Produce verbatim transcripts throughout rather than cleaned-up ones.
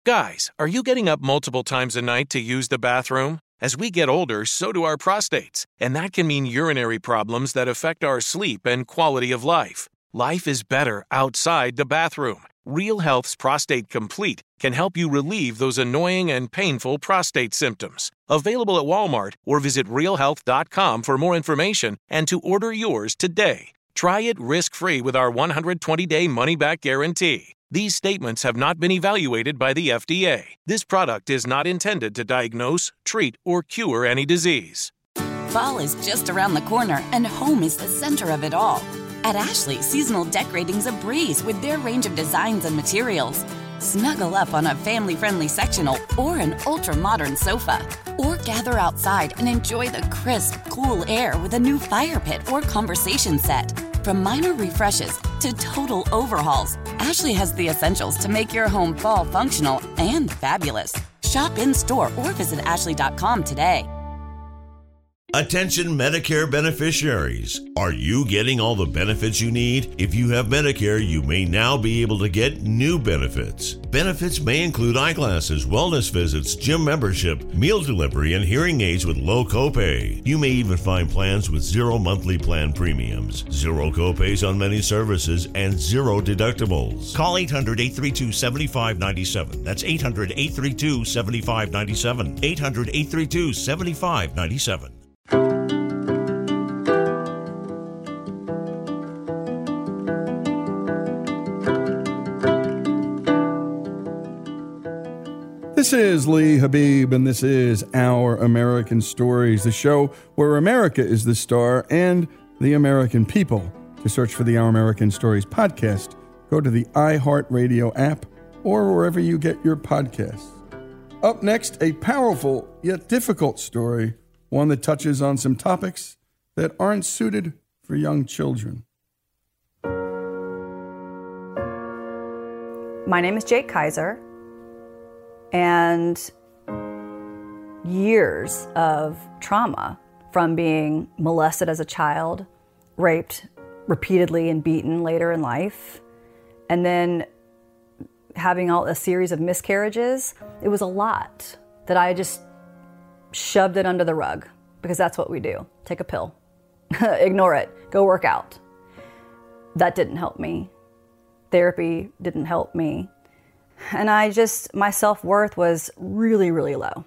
Guys, are you getting up multiple times a night to use the bathroom? As we get older, so do our prostates, and that can mean urinary problems that affect our sleep and quality of life. Life is better outside the bathroom. Real Health's Prostate Complete can help you relieve those annoying and painful prostate symptoms. Available at Walmart or visit real health dot com for more information and to order yours today. Try it risk-free with our one hundred twenty day money-back guarantee. These statements have not been evaluated by the F D A. This product is not intended to diagnose, treat, or cure any disease. Fall is just around the corner, and home is the center of it all. At Ashley, seasonal decorating's a breeze with their range of designs and materials. Snuggle up on a family-friendly sectional or an ultra-modern sofa. Or gather outside and enjoy the crisp, cool air with a new fire pit or conversation set. From minor refreshes to total overhauls, Ashley has the essentials to make your home fall functional and fabulous. Shop in-store or visit ashley dot com today. Attention Medicare beneficiaries. Are you getting all the benefits you need? If you have Medicare, you may now be able to get new benefits. Benefits may include eyeglasses, wellness visits, gym membership, meal delivery, and hearing aids with low copay. You may even find plans with zero monthly plan premiums, zero copays on many services, and zero deductibles. Call eight hundred, eight three two, seven five nine seven. That's eight hundred, eight three two, seven five nine seven. eight hundred, eight three two, seven five nine seven. This is Lee Habib, and this is Our American Stories, the show where America is the star and the American people. To search for the Our American Stories podcast, go to the iHeartRadio app or wherever you get your podcasts. Up next, a powerful yet difficult story, one that touches on some topics that aren't suited for young children. My name is Jake Kaiser. And years of trauma from being molested as a child, raped repeatedly and beaten later in life, and then having all a series of miscarriages. It was a lot that I just shoved it under the rug because that's what we do. Take a pill, ignore it, go work out. That didn't help me. Therapy didn't help me. And I just, my self-worth was really, really low.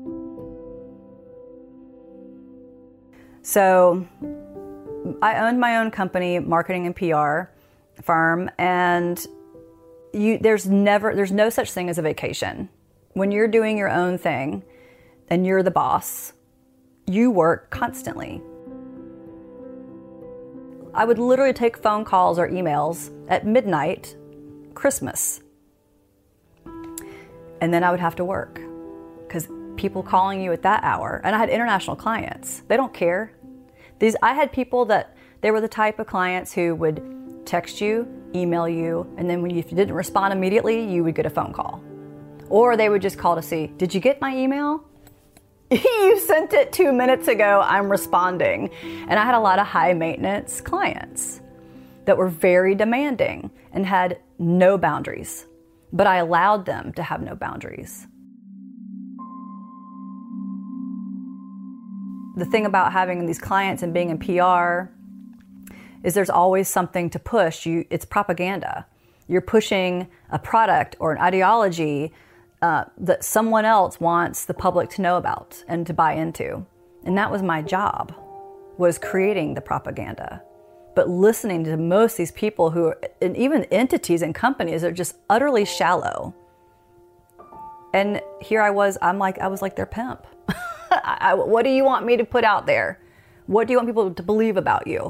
So I owned my own company, marketing and P R firm, and you, there's never, there's no such thing as a vacation. When you're doing your own thing and you're the boss, you work constantly. I would literally take phone calls or emails at midnight, Christmas. And then I would have to work because people calling you at that hour, and I had international clients. They don't care. These, I had people that they were the type of clients who would text you, email you, and then when you, if you didn't respond immediately, you would get a phone call. Or they would just call to see, did you get my email? You sent it two minutes ago, I'm responding. And I had a lot of high maintenance clients that were very demanding and had no boundaries. But I allowed them to have no boundaries. The thing about having these clients and being in P R is there's always something to push. You, it's propaganda. You're pushing a product or an ideology uh, that someone else wants the public to know about and to buy into. And that was my job, was creating the propaganda. But listening to most of these people who are, and even entities and companies, are just utterly shallow. And here I was, I'm like, I was like their pimp. I, I, what do you want me to put out there? What do you want people to believe about you?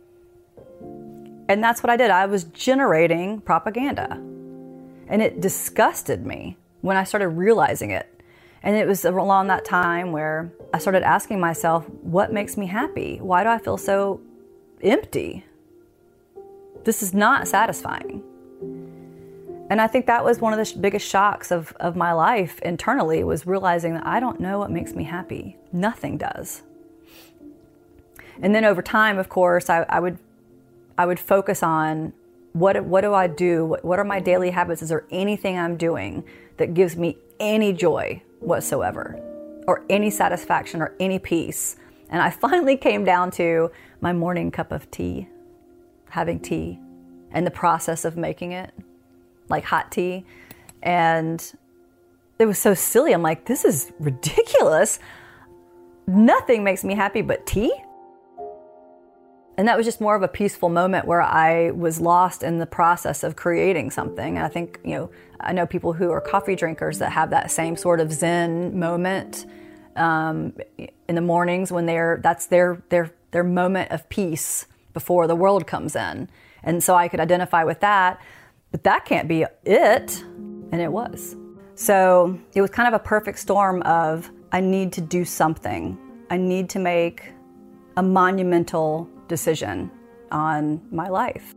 And that's what I did. I was generating propaganda. And it disgusted me when I started realizing it. And it was around that time where I started asking myself, what makes me happy? Why do I feel so empty? This is not satisfying. And I think that was one of the sh- biggest shocks of, of my life internally, was realizing that I don't know what makes me happy. Nothing does. And then over time, of course, I, I would I would focus on What, what do I do? What, what are my daily habits? Is there anything I'm doing that gives me any joy whatsoever, or any satisfaction or any peace? And I finally came down to my morning cup of tea, having tea, and the process of making it, like hot tea. And it was so silly. I'm like, this is ridiculous. Nothing makes me happy but tea. And that was just more of a peaceful moment where I was lost in the process of creating something. And I think, you know, I know people who are coffee drinkers that have that same sort of Zen moment um, in the mornings when they're, that's their, their, their moment of peace before the world comes in. And so I could identify with that, but that can't be it. And it was. So it was kind of a perfect storm of, I need to do something. I need to make a monumental decision on my life.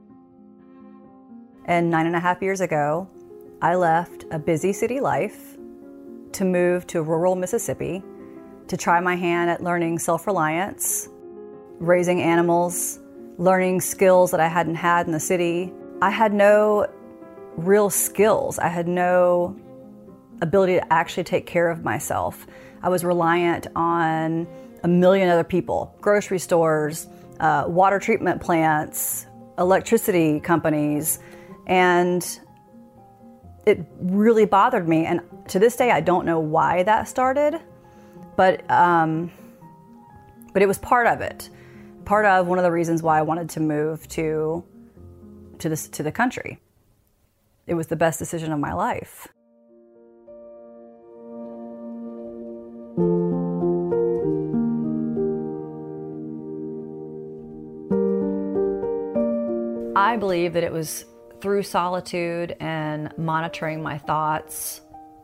And nine and a half years ago, I left a busy city life to move to rural Mississippi to try my hand at learning self-reliance, raising animals, learning skills that I hadn't had in the city. I had no real skills. I had no ability to actually take care of myself. I was reliant on a million other people, grocery stores, uh, water treatment plants, electricity companies, and it really bothered me. And to this day, I don't know why that started, but um, but it was part of it. Part of one of the reasons why I wanted to move to to this to the country. It was the best decision of my life. I believe that it was through solitude and monitoring my thoughts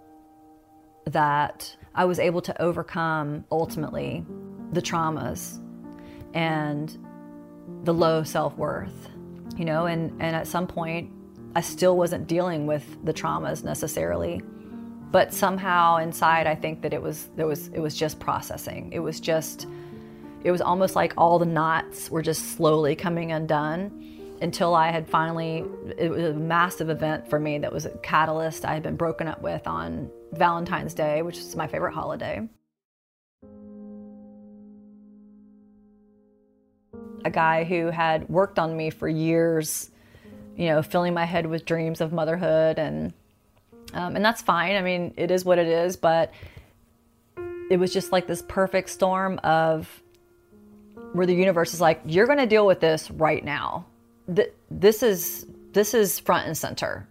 that I was able to overcome, ultimately, the traumas and the low self-worth, you know, and, and at some point, I still wasn't dealing with the traumas necessarily, but somehow inside, I think that it was, there was, it was just processing. It was just, it was almost like all the knots were just slowly coming undone until I had finally, it was a massive event for me that was a catalyst. I had been broken up with on Valentine's Day, which is my favorite holiday. A guy who had worked on me for years, you know, filling my head with dreams of motherhood, and um, and that's fine. I mean, it is what it is, but it was just like this perfect storm of where the universe is like, you're going to deal with this right now. Th- this is this is front and center.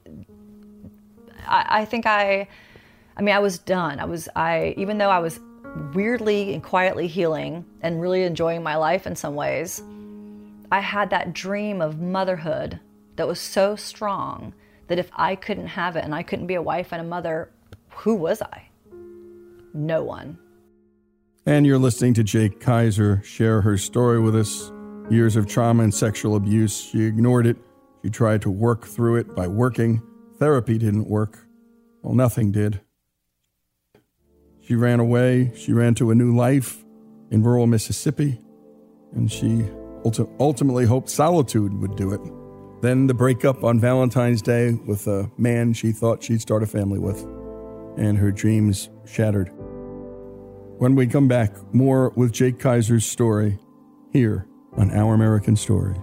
I, I think I, I mean, I was done. I was I even though I was weirdly and quietly healing and really enjoying my life in some ways, I had that dream of motherhood that was so strong that if I couldn't have it and I couldn't be a wife and a mother, who was I? No one. And you're listening to Jake Kaiser share her story with us. Years of trauma and sexual abuse. She ignored it. She tried to work through it by working. Therapy didn't work. Well, nothing did. She ran away. She ran to a new life in rural Mississippi. And she ulti- ultimately hoped solitude would do it. Then the breakup on Valentine's Day with a man she thought she'd start a family with. And her dreams shattered. When we come back, more with Jake Kaiser's story here on Our American Stories.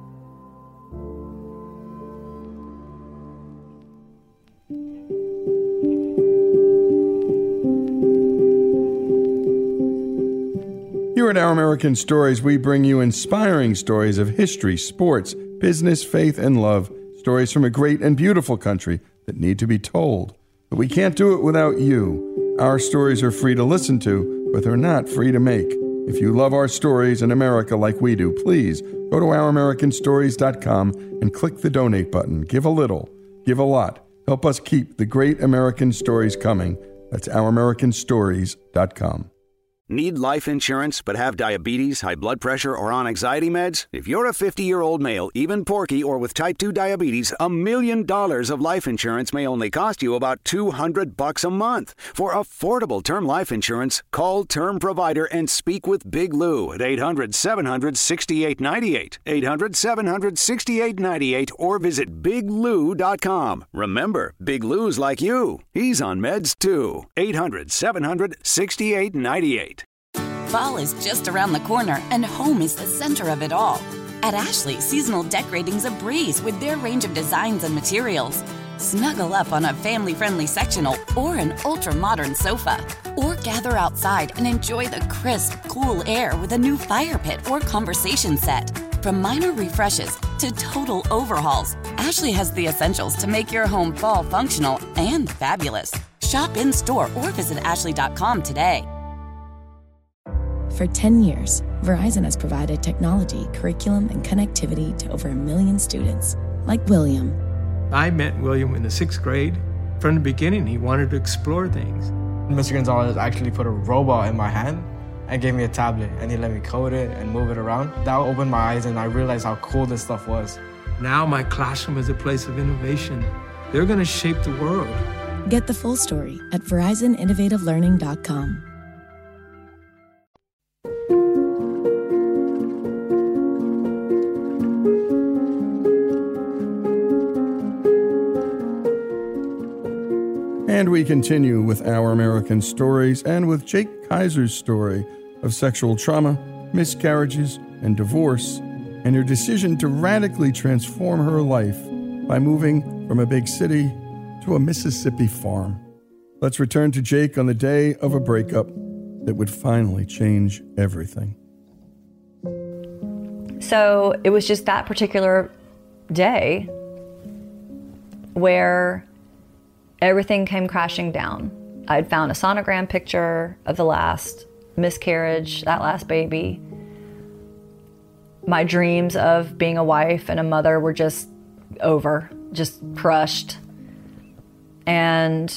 Here at Our American Stories, we bring you inspiring stories of history, sports, business, faith, and love. Stories from a great and beautiful country that need to be told. But we can't do it without you. Our stories are free to listen to, but they're not free to make. If you love our stories in America like we do, please go to our american stories dot com and click the donate button. Give a little, give a lot. Help us keep the great American stories coming. That's our american stories dot com. Need life insurance but have diabetes, high blood pressure, or on anxiety meds? If you're a fifty-year-old male, even porky, or with type two diabetes, a million dollars of life insurance may only cost you about two hundred bucks a month. For affordable term life insurance, call Term Provider and speak with Big Lou at eight hundred, seven hundred, sixty-eight ninety-eight. eight hundred, seven hundred, sixty-eight ninety-eight or visit big lou dot com. Remember, Big Lou's like you. He's on meds too. eight hundred, seven hundred, sixty-eight ninety-eight. Fall is just around the corner, and home is the center of it all. At Ashley, seasonal decorating's a breeze with their range of designs and materials. Snuggle up on a family-friendly sectional or an ultra-modern sofa. Or gather outside and enjoy the crisp, cool air with a new fire pit or conversation set. From minor refreshes to total overhauls, Ashley has the essentials to make your home fall functional and fabulous. Shop in-store or visit ashley dot com today. For ten years, Verizon has provided technology, curriculum, and connectivity to over a million students, like William. I met William in the sixth grade. From the beginning, he wanted to explore things. Mister Gonzalez actually put a robot in my hand and gave me a tablet, and he let me code it and move it around. That opened my eyes, and I realized how cool this stuff was. Now my classroom is a place of innovation. They're going to shape the world. Get the full story at verizon innovative learning dot com. And we continue with Our American Stories and with Jake Kaiser's story of sexual trauma, miscarriages, and divorce, and her decision to radically transform her life by moving from a big city to a Mississippi farm. Let's return to Jake on the day of a breakup that would finally change everything. So it was just that particular day where everything came crashing down. I'd found a sonogram picture of the last miscarriage, that last baby. My dreams of being a wife and a mother were just over, just crushed. And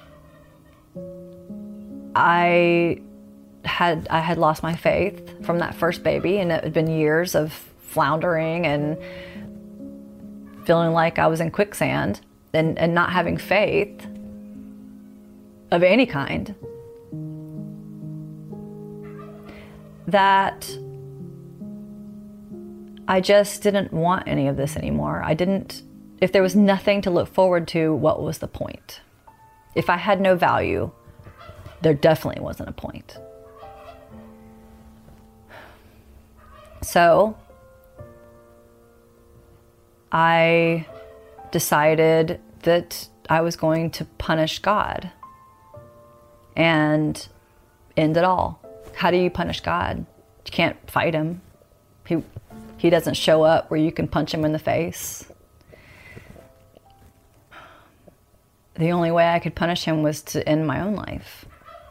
I had I had lost my faith from that first baby, and it had been years of floundering and feeling like I was in quicksand. And, and not having faith of any kind, that I just didn't want any of this anymore. I didn't, if there was nothing to look forward to, what was the point? If I had no value, there definitely wasn't a point. So I decided that I was going to punish God and end it all. How do you punish God? You can't fight him. He, he doesn't show up where you can punch him in the face. The only way I could punish him was to end my own life.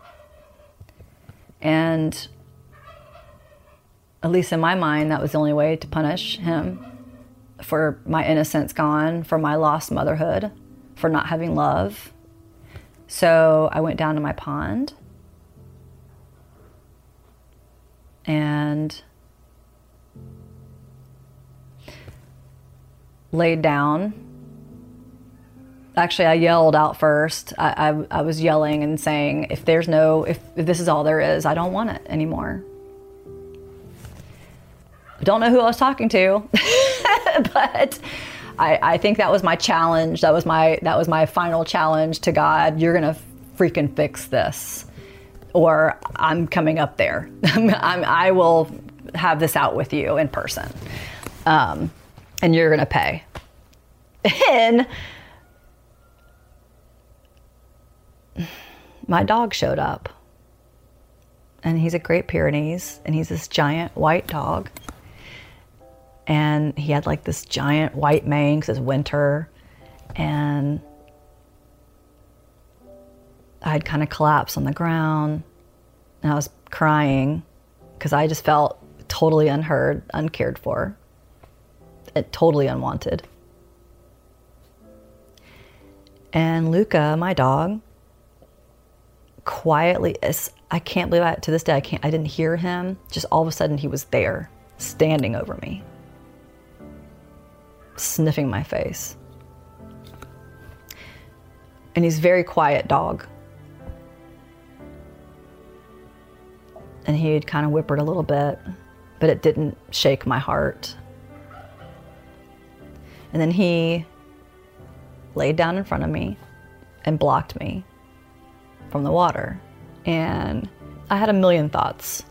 And at least in my mind, that was the only way to punish him. For my innocence gone, for my lost motherhood, for not having love. So I went down to my pond and laid down. Actually, I yelled out first. I, I, I was yelling and saying, if there's no, if, if this is all there is, I don't want it anymore. I don't know who I was talking to. But I, I think that was my challenge. That was my that was my final challenge to God. You're gonna freaking fix this, or I'm coming up there. I'm, I will have this out with you in person, um, and you're gonna pay. And my dog showed up, and he's a Great Pyrenees, and he's this giant white dog. And he had like this giant white mane because it's winter. And I'd kind of collapsed on the ground. And I was crying because I just felt totally unheard, uncared for, and totally unwanted. And Luca, my dog, quietly, I can't believe I, to this day, I can't, I didn't hear him. Just all of a sudden he was there, standing over me, sniffing my face. And he's a very quiet dog. And he'd kind of whimpered a little bit, but it didn't shake my heart. And then he laid down in front of me and blocked me from the water. And I had a million thoughts.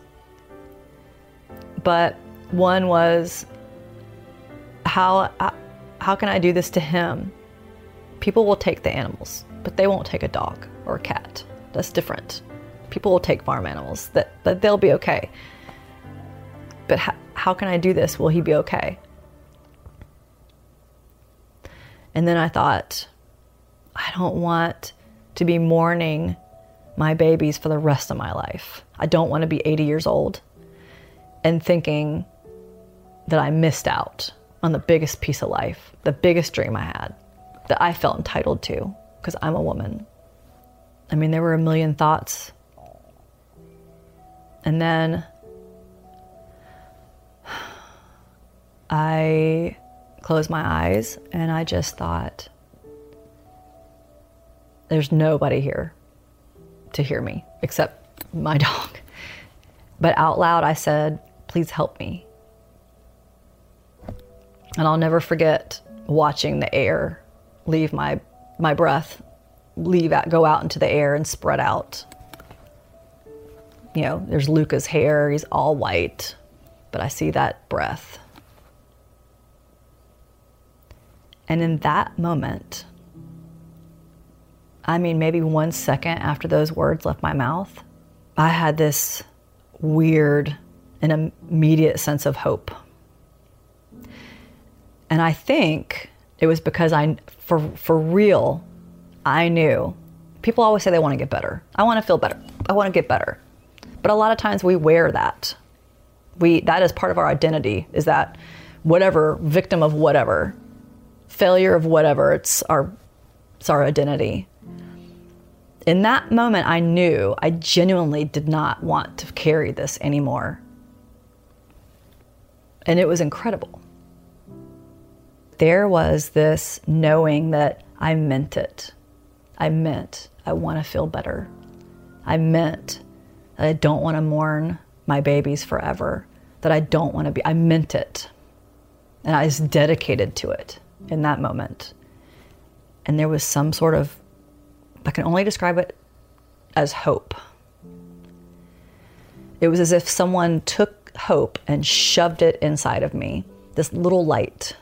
But one was, how, how can I do this to him? People will take the animals, but they won't take a dog or a cat. That's different. People will take farm animals, that, that they'll be okay. But how, how can I do this? Will he be okay? And then I thought, I don't want to be mourning my babies for the rest of my life. I don't want to be eighty years old and thinking that I missed out on the biggest piece of life, the biggest dream I had, that I felt entitled to because I'm a woman. I mean, there were a million thoughts. And then I closed my eyes and I just thought, there's nobody here to hear me except my dog. But out loud I said, please help me. And I'll never forget watching the air leave my, my breath, leave out, go out into the air and spread out. You know, there's Luca's hair, he's all white, but I see that breath. And in that moment, I mean, maybe one second after those words left my mouth, I had this weird and immediate sense of hope. And I think it was because I, for, for real, I knew. People always say they want to get better. I want to feel better. I want to get better. But a lot of times we wear that. We, that is part of our identity, is that whatever, victim of whatever, failure of whatever, it's our, it's our identity. In that moment, I knew I genuinely did not want to carry this anymore. And it was incredible. There was this knowing that I meant it. I meant I want to feel better. I meant that I don't want to mourn my babies forever, that I don't want to be, I meant it. And I was dedicated to it in that moment. And there was some sort of, I can only describe it as hope. It was as if someone took hope and shoved it inside of me, this little light.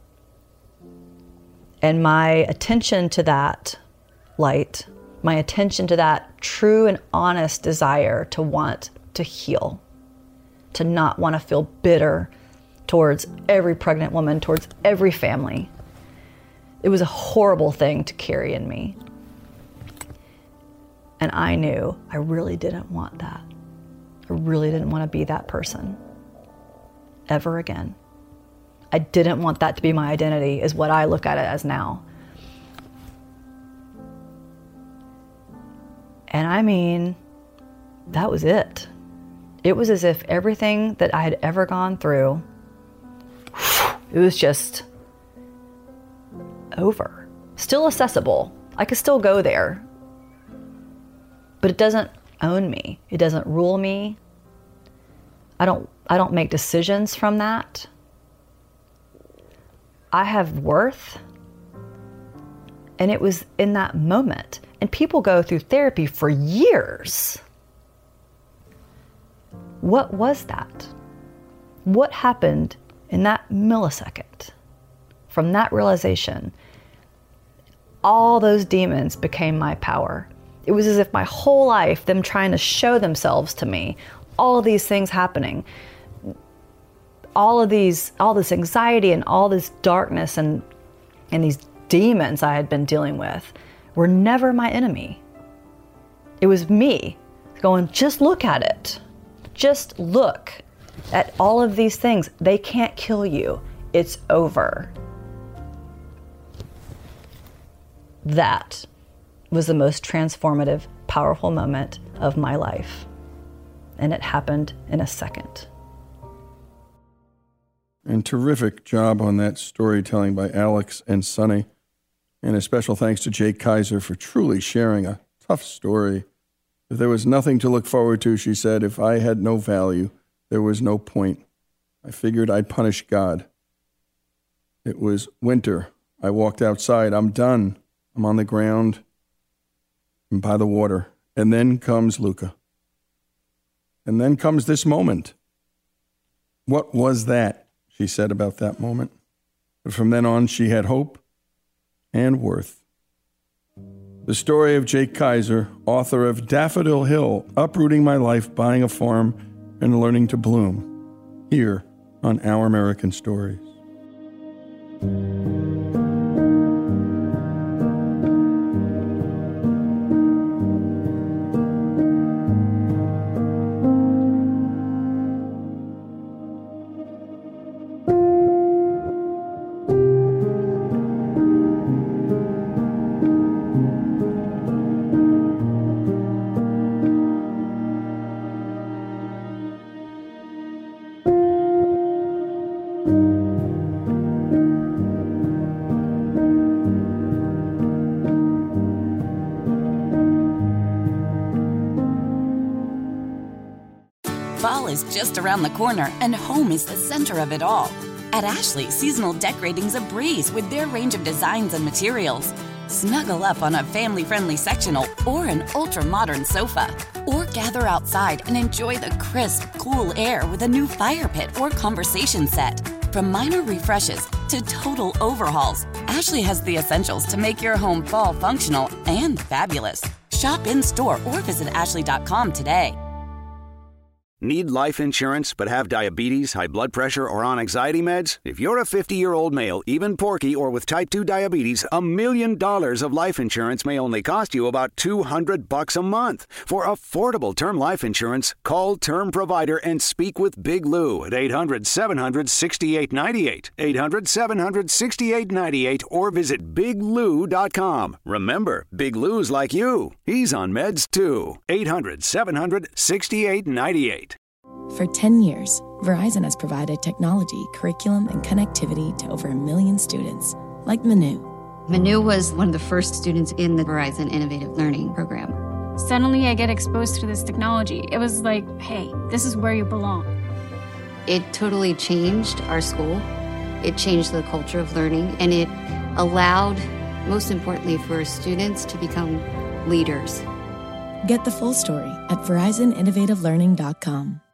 And my attention to that light, my attention to that true and honest desire to want to heal, to not want to feel bitter towards every pregnant woman, towards every family. It was a horrible thing to carry in me. And I knew I really didn't want that. I really didn't want to be that person ever again. I didn't want that to be my identity, is what I look at it as now. And I mean, that was it. It was as if everything that I had ever gone through, it was just over. Still accessible. I could still go there. But it doesn't own me. It doesn't rule me. I don't, I don't make decisions from that. I have worth. And it was in that moment. And people go through therapy for years. What was that? What happened in that millisecond? From that realization, all those demons became my power. It was as if my whole life, them trying to show themselves to me, all of these things happening, all of these, all this anxiety and all this darkness and, and these demons I had been dealing with were never my enemy. It was me going, just look at it. Just look at all of these things. They can't kill you. It's over. That was the most transformative, powerful moment of my life. and it happened in a second. And terrific job on that storytelling by Alex and Sunny. And a special thanks to Jake Kaiser for truly sharing a tough story. If there was nothing to look forward to, she said, if I had no value, there was no point. I figured I'd punish God. It was winter. I walked outside. I'm done. I'm on the ground and by the water. And then comes Luca. And then comes this moment. What was that? She said about that moment. But from then on, she had hope and worth. The story of Jake Kaiser, author of Daffodil Hill, Uprooting My Life, Buying a Farm, and Learning to Bloom, here on Our American Stories. Fall is just around the corner, and home is the center of it all. At Ashley, seasonal decorating's a breeze with their range of designs and materials. Snuggle up on a family-friendly sectional or an ultra-modern sofa. Or gather outside and enjoy the crisp, cool air with a new fire pit or conversation set. From minor refreshes to total overhauls, Ashley has the essentials to make your home fall functional and fabulous. Shop in-store or visit ashley dot com today. Need life insurance but have diabetes, high blood pressure, or on anxiety meds? If you're a fifty-year-old male, even porky, or with type two diabetes, a million dollars of life insurance may only cost you about two hundred bucks a month. For affordable term life insurance, call Term Provider and speak with Big Lou at eight hundred, seven hundred, six eight nine eight, eight hundred, seven hundred, six eight nine eight, or visit big lou dot com. Remember, Big Lou's like you. He's on meds too. eight hundred, seven hundred, six eight nine eight. For ten years, Verizon has provided technology, curriculum, and connectivity to over a million students, like Manu. Manu was one of the first students in the Verizon Innovative Learning Program. Suddenly I get exposed to this technology. It was like, hey, this is where you belong. It totally changed our school. It changed the culture of learning, and it allowed, most importantly, for students to become leaders. Get the full story at verizon innovative learning dot com.